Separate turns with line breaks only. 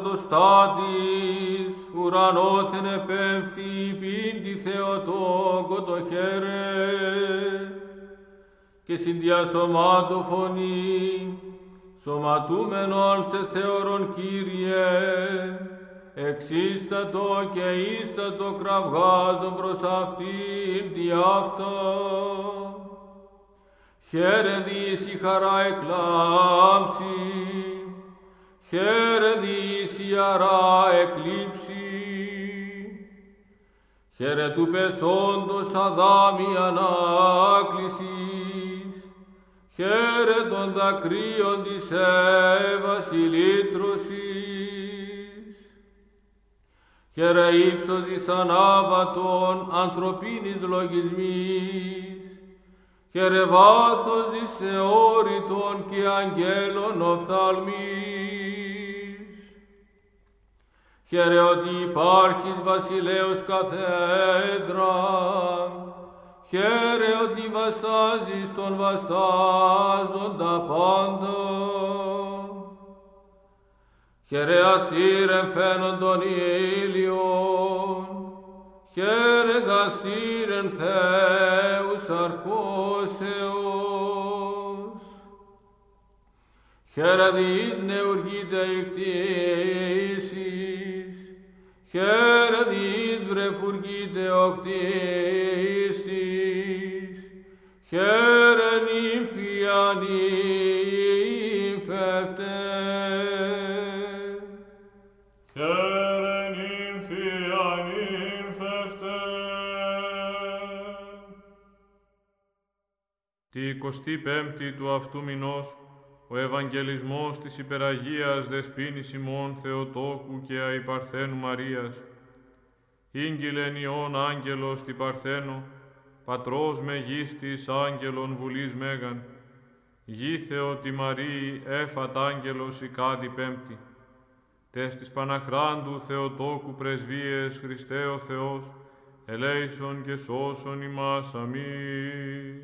πρωτοστάτης, ουρανόθεν επέμφθη, πίντη Θεοτόκο το χαίρε, και συνδιασωμάτου φωνή, σωματούμενον σε θεωρον Κύριε, εξίστατο και ίστατο κραυγάζον προς αυτήν δι' αυτό. Χαίρε δις η χαρά εκλάμψει, χαίρε δις η χαρά εκλείψει, χαίρε του πεσόντος Αδάμι ανάκλησης, χαίρε των δακρύων της Εύας η λύτρωσης, χαίρε ύψος της ανάβατων ανθρωπίνης λογισμής, χαίρε βάθος της εώρητων και αγγέλων οφθαλμής. Χαίρε ότι υπάρχεις βασιλέος καθέδραν, χαίρε ότι βαστάζεις τον βαστάζοντα πάντα. Χαίρε ασύρεν φαίνον των ήλιων, χαίρε δασύρεν Θεού σαρκώσεως. Χαίρε δις νεουργείται η κτήσεις, χαίρε δις βρεφουργείται ο κτήσεις, χαίρε νύμφια νύμφευτε.
Τη 25η του αυτού μηνός, ο Ευαγγελισμός της Υπεραγίας Δεσποίνης ημών Θεοτόκου και Αϊπαρθένου Μαρίας. Ήγγειλεν Υιόν άγγελος τη Παρθένο, πατρός μεγίστης άγγελον βουλής μέγαν, γη Θεο τη Μαρии έφατ άγγελος η κάδη πέμπτη. Τες της Παναχράντου Θεοτόκου πρεσβείες Χριστέ ο Θεός, ελέησον και σώσον ημάς. Αμήν.